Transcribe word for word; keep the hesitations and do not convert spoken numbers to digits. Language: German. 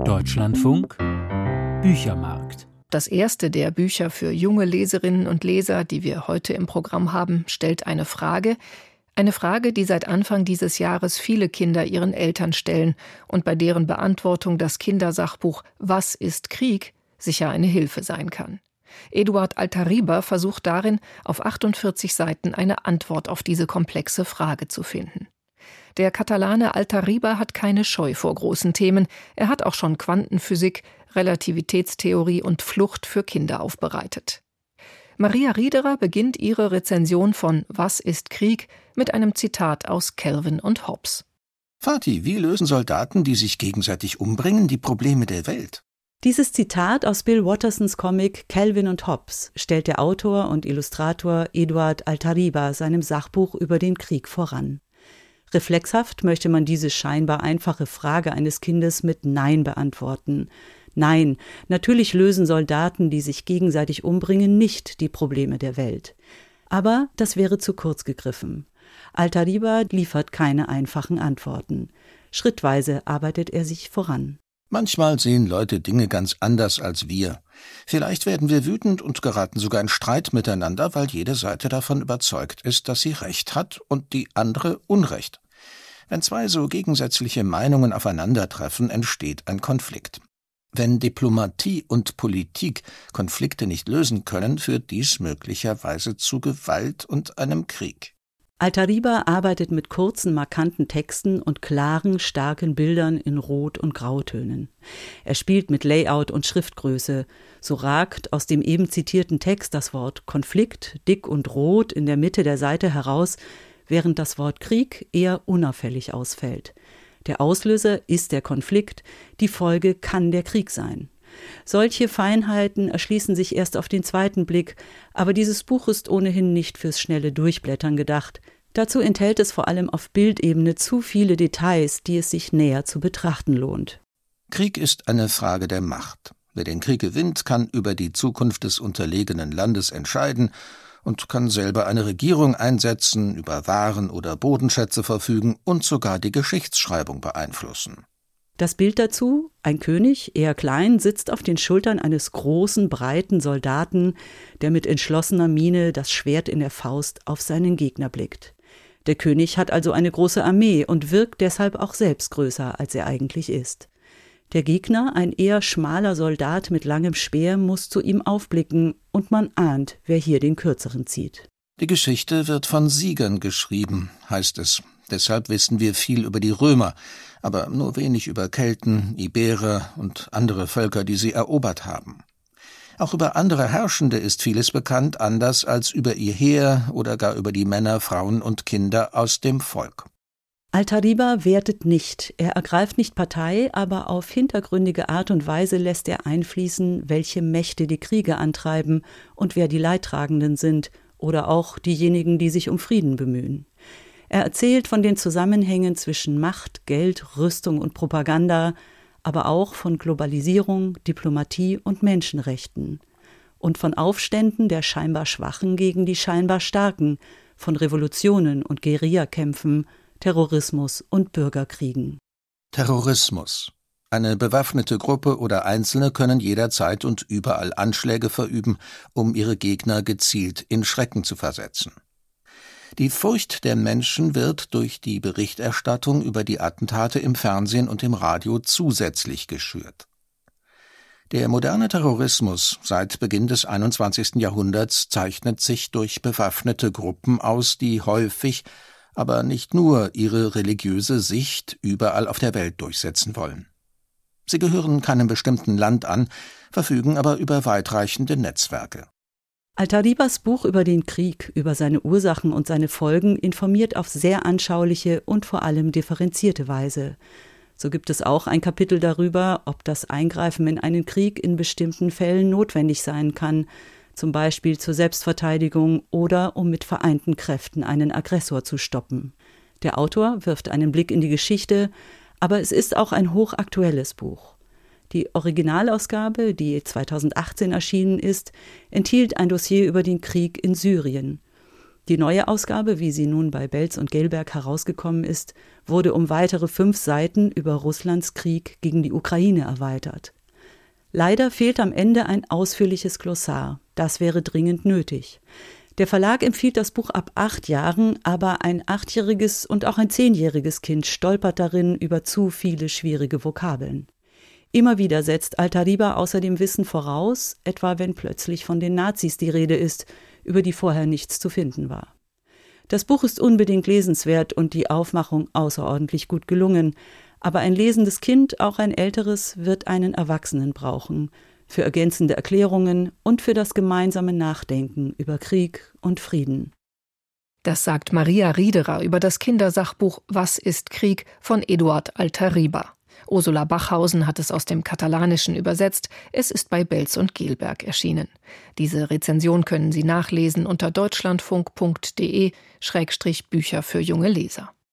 Deutschlandfunk Büchermarkt. Das erste der Bücher für junge Leserinnen und Leser, die wir heute im Programm haben, stellt eine Frage. Eine Frage, die seit Anfang dieses Jahres viele Kinder ihren Eltern stellen und bei deren Beantwortung das Kindersachbuch »Was ist Krieg?« sicher eine Hilfe sein kann. Eduard Altarriba versucht darin, auf achtundvierzig Seiten eine Antwort auf diese komplexe Frage zu finden. Der Katalane Altarriba hat keine Scheu vor großen Themen. Er hat auch schon Quantenphysik, Relativitätstheorie und Flucht für Kinder aufbereitet. Maria Riederer beginnt ihre Rezension von »Was ist Krieg?« mit einem Zitat aus Calvin und Hobbes. Vati, wie lösen Soldaten, die sich gegenseitig umbringen, die Probleme der Welt? Dieses Zitat aus Bill Wattersons Comic Calvin und Hobbes stellt der Autor und Illustrator Eduard Altarriba seinem Sachbuch über den Krieg voran. Reflexhaft möchte man diese scheinbar einfache Frage eines Kindes mit Nein beantworten. Nein, natürlich lösen Soldaten, die sich gegenseitig umbringen, nicht die Probleme der Welt. Aber das wäre zu kurz gegriffen. Altarriba liefert keine einfachen Antworten. Schrittweise arbeitet er sich voran. Manchmal sehen Leute Dinge ganz anders als wir. Vielleicht werden wir wütend und geraten sogar in Streit miteinander, weil jede Seite davon überzeugt ist, dass sie Recht hat und die andere Unrecht. Wenn zwei so gegensätzliche Meinungen aufeinandertreffen, entsteht ein Konflikt. Wenn Diplomatie und Politik Konflikte nicht lösen können, führt dies möglicherweise zu Gewalt und einem Krieg. Altarriba arbeitet mit kurzen, markanten Texten und klaren, starken Bildern in Rot- und Grautönen. Er spielt mit Layout und Schriftgröße. So ragt aus dem eben zitierten Text das Wort Konflikt dick und rot in der Mitte der Seite heraus, während das Wort Krieg eher unauffällig ausfällt. Der Auslöser ist der Konflikt, die Folge kann der Krieg sein. Solche Feinheiten erschließen sich erst auf den zweiten Blick, aber dieses Buch ist ohnehin nicht fürs schnelle Durchblättern gedacht. Dazu enthält es vor allem auf Bildebene zu viele Details, die es sich näher zu betrachten lohnt. Krieg ist eine Frage der Macht. Wer den Krieg gewinnt, kann über die Zukunft des unterlegenen Landes entscheiden und kann selber eine Regierung einsetzen, über Waren oder Bodenschätze verfügen und sogar die Geschichtsschreibung beeinflussen. Das Bild dazu, ein König, eher klein, sitzt auf den Schultern eines großen, breiten Soldaten, der mit entschlossener Miene, das Schwert in der Faust, auf seinen Gegner blickt. Der König hat also eine große Armee und wirkt deshalb auch selbst größer, als er eigentlich ist. Der Gegner, ein eher schmaler Soldat mit langem Speer, muss zu ihm aufblicken und man ahnt, wer hier den Kürzeren zieht. Die Geschichte wird von Siegern geschrieben, heißt es. Deshalb wissen wir viel über die Römer, aber nur wenig über Kelten, Iberer und andere Völker, die sie erobert haben. Auch über andere Herrschende ist vieles bekannt, anders als über ihr Heer oder gar über die Männer, Frauen und Kinder aus dem Volk. Altarriba wertet nicht, er ergreift nicht Partei, aber auf hintergründige Art und Weise lässt er einfließen, welche Mächte die Kriege antreiben und wer die Leidtragenden sind oder auch diejenigen, die sich um Frieden bemühen. Er erzählt von den Zusammenhängen zwischen Macht, Geld, Rüstung und Propaganda, aber auch von Globalisierung, Diplomatie und Menschenrechten. Und von Aufständen der scheinbar Schwachen gegen die scheinbar Starken, von Revolutionen und Guerillakämpfen, Terrorismus und Bürgerkriegen. Terrorismus. Eine bewaffnete Gruppe oder Einzelne können jederzeit und überall Anschläge verüben, um ihre Gegner gezielt in Schrecken zu versetzen. Die Furcht der Menschen wird durch die Berichterstattung über die Attentate im Fernsehen und im Radio zusätzlich geschürt. Der moderne Terrorismus seit Beginn des einundzwanzigsten Jahrhunderts zeichnet sich durch bewaffnete Gruppen aus, die häufig, aber nicht nur, ihre religiöse Sicht überall auf der Welt durchsetzen wollen. Sie gehören keinem bestimmten Land an, verfügen aber über weitreichende Netzwerke. Altarribas Buch über den Krieg, über seine Ursachen und seine Folgen informiert auf sehr anschauliche und vor allem differenzierte Weise. So gibt es auch ein Kapitel darüber, ob das Eingreifen in einen Krieg in bestimmten Fällen notwendig sein kann, zum Beispiel zur Selbstverteidigung oder um mit vereinten Kräften einen Aggressor zu stoppen. Der Autor wirft einen Blick in die Geschichte, aber es ist auch ein hochaktuelles Buch. Die Originalausgabe, die zweitausendachtzehn erschienen ist, enthielt ein Dossier über den Krieg in Syrien. Die neue Ausgabe, wie sie nun bei Belz und Gelberg herausgekommen ist, wurde um weitere fünf Seiten über Russlands Krieg gegen die Ukraine erweitert. Leider fehlt am Ende ein ausführliches Glossar. Das wäre dringend nötig. Der Verlag empfiehlt das Buch ab acht Jahren, aber ein achtjähriges und auch ein zehnjähriges Kind stolpert darin über zu viele schwierige Vokabeln. Immer wieder setzt Altariba außerdem Wissen voraus, etwa wenn plötzlich von den Nazis die Rede ist, über die vorher nichts zu finden war. Das Buch ist unbedingt lesenswert und die Aufmachung außerordentlich gut gelungen, aber ein lesendes Kind, auch ein älteres, wird einen Erwachsenen brauchen, für ergänzende Erklärungen und für das gemeinsame Nachdenken über Krieg und Frieden. Das sagt Maria Riederer über das Kindersachbuch »Was ist Krieg« von Eduard Altariba. Ursula Bachhausen hat es aus dem Katalanischen übersetzt. Es ist bei Belz und Gelberg erschienen. Diese Rezension können Sie nachlesen unter deutschlandfunk punkt de Schrägstrich Bücher für junge Leser.